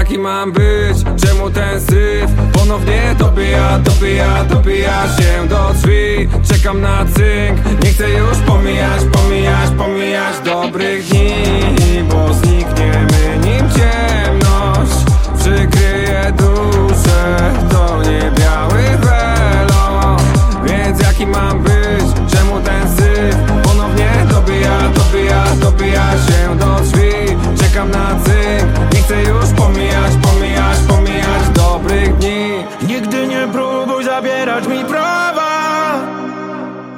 jaki mam być? Czemu ten syf ponownie dobija się do drzwi? Czekam na cynk, nie chcę już pomijać dobrych dni, bo znikniemy nim ciemność przykryje duszę, to nie biały welon. Więc jaki mam być? Czemu ten syf ponownie dobija się do drzwi? Czekam na cynk, nie chcę już pomijać dobrych dni. Nigdy nie próbuj zabierać mi prawa